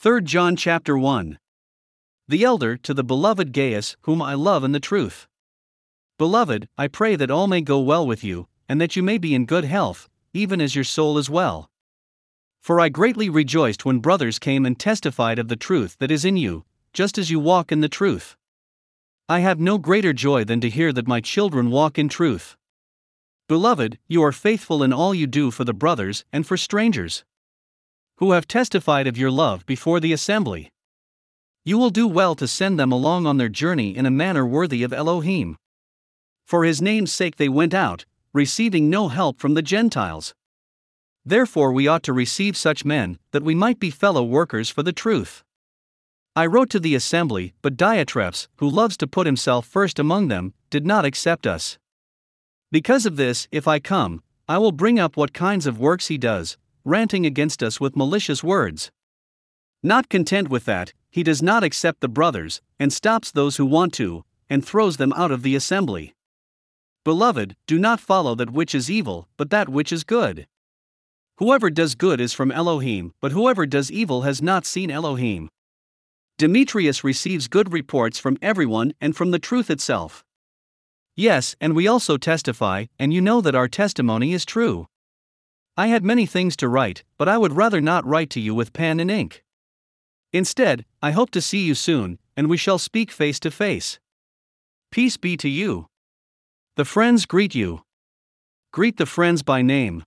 3 John chapter 1. The elder to the beloved Gaius, whom I love in the truth. Beloved, I pray that all may go well with you, and that you may be in good health, even as your soul is well. For I greatly rejoiced when brothers came and testified of the truth that is in you, just as you walk in the truth. I have no greater joy than to hear that my children walk in truth. Beloved, you are faithful in all you do for the brothers and for strangers, who have testified of your love before the assembly. You will do well to send them along on their journey in a manner worthy of Elohim. For his name's sake they went out, receiving no help from the Gentiles. Therefore we ought to receive such men, that we might be fellow workers for the truth. I wrote to the assembly, but Diotrephes, who loves to put himself first among them, did not accept us. Because of this, if I come, I will bring up what kinds of works he does, ranting against us with malicious words. Not content with that, he does not accept the brothers, and stops those who want to, and throws them out of the assembly. Beloved, do not follow that which is evil, but that which is good. Whoever does good is from Elohim, but whoever does evil has not seen Elohim. Demetrius receives good reports from everyone and from the truth itself. Yes, and we also testify, and you know that our testimony is true. I had many things to write, but I would rather not write to you with pen and ink. Instead, I hope to see you soon, and we shall speak face to face. Peace be to you. The friends greet you. Greet the friends by name.